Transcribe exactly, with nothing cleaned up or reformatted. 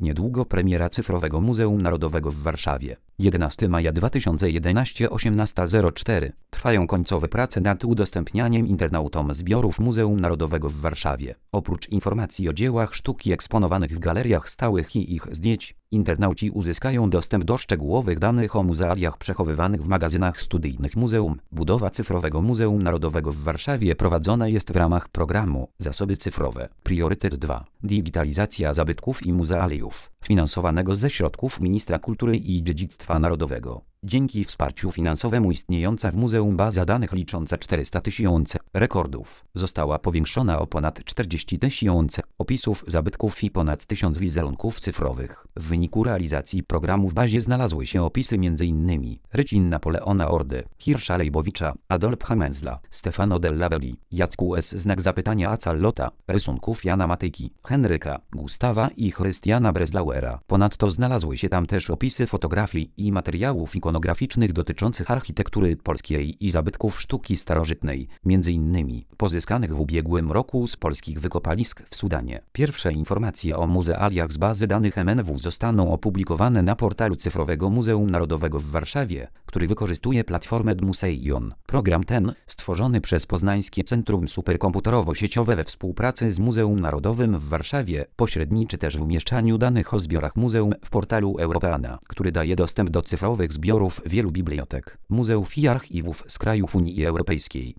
Niedługo premiera Cyfrowego Muzeum Narodowego w Warszawie. jedenastego maja dwa tysiące jedenastego, osiemnasta zero cztery. Trwają końcowe prace nad udostępnianiem internautom zbiorów Muzeum Narodowego w Warszawie. Oprócz informacji o dziełach sztuki eksponowanych w galeriach stałych i ich zdjęć, internauci uzyskają dostęp do szczegółowych danych o muzealiach przechowywanych w magazynach studyjnych muzeum. Budowa Cyfrowego Muzeum Narodowego w Warszawie prowadzona jest w ramach programu Zasoby Cyfrowe. Priorytet dwa. Digitalizacja zabytków i muzealiów, finansowanego ze środków Ministra Kultury i Dziedzictwa Narodowego. Dzięki wsparciu finansowemu istniejąca w muzeum baza danych licząca czterysta tysięcy rekordów została powiększona o ponad czterdzieści tysięcy opisów zabytków i ponad tysiąc wizerunków cyfrowych. W wyniku realizacji programu w bazie znalazły się opisy m.in. rycin Napoleona Ordy, Hirsza Leibowicza, Adolfa Menzla, Stefano della Belli, Jacku S. Znak zapytania Acallota, rysunków Jana Matejki, Henryka, Gustawa i Chrystiana Breslauera. Ponadto znalazły się tam też opisy fotografii i materiałów ikonograficznych dotyczących architektury polskiej i zabytków sztuki starożytnej, między innymi pozyskanych w ubiegłym roku z polskich wykopalisk w Sudanie. Pierwsze informacje o muzealiach z bazy danych M N W zostaną opublikowane na portalu Cyfrowego Muzeum Narodowego w Warszawie, który wykorzystuje platformę Museion. Program ten, stworzony przez Poznańskie Centrum Superkomputerowo-Sieciowe we współpracy z Muzeum Narodowym w Warszawie, pośredniczy też w umieszczaniu danych o zbiorach muzeum w portalu Europeana, który daje dostęp do cyfrowych zbiorów wielu bibliotek, muzeów i archiwów z krajów Unii Europejskiej.